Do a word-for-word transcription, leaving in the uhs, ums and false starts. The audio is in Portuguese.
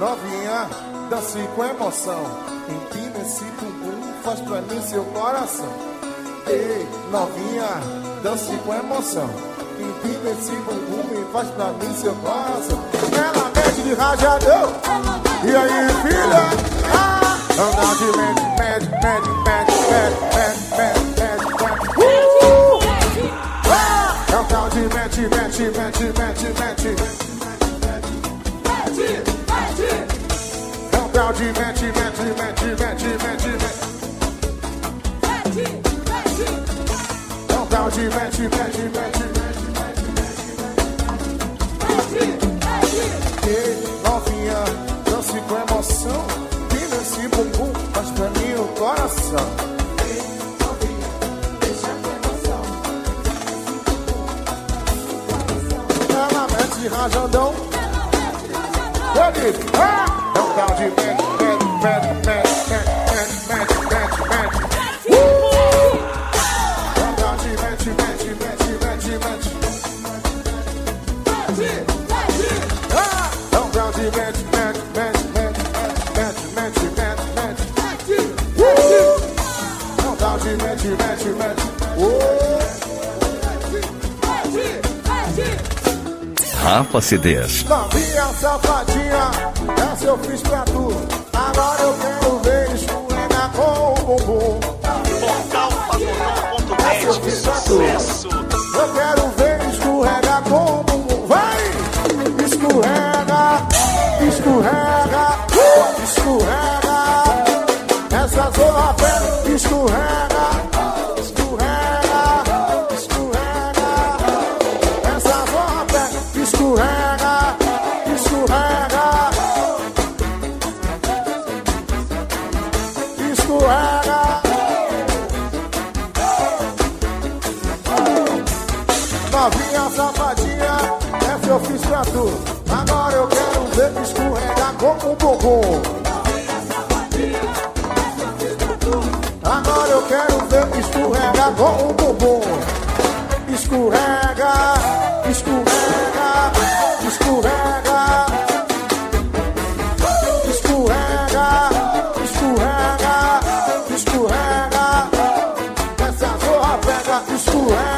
novinha, dance com emoção. Empina esse bumbum, faz pra mim seu coração. Ei, novinha, dance com emoção. Empina esse bumbum e faz pra mim seu coração. Ela mete de rajadão. E aí, filha? Ah, anda de mete, mete, mete, mete, mete, mete, mete, mete. Uh! Ah, é o tal de mete, mete, mete, mete, mete. É o tal de mete, mete, mete, mete, mete, mete. É o tal de mete, mete, mete, mete, mete. Ei, novinha, dance com emoção. Vira esse bumbum, faz pra mim o coração. Ei, novinha, deixa com emoção. Ela mete rajadão. Eu disse, ah! É um tal de mete, mete, mete, mete, mete, mete, mete, mete. Uh! É um tal de mete, mete, mete, mete, mete. Ah! É um tal de mete, mete, mete, mete, mete, mete, mete, mete. Uh! É um tal de mete, mete, mete. Uh! Rafa C Ds. Novinha safadinha, essa eu fiz pra tu. Agora eu quero ver escorregar com o bumbum. Portal Favorão ponto net, sucesso. Eu quero ver escorregar com o bumbum. Vai! Escorrega, escorrega, uh! Escorrega. Essa zorra pega, escorrega. Escorrega, escorrega, escorrega. Novinha safadinha, essa eu fiz pra tu. Agora eu quero ver escorregar com o bumbum. Agora eu quero ver escorregar com o bumbum. Escorrega, escorrega, escorrega, escorrega, escorrega, escorrega. Essa zorra pega, escorrega.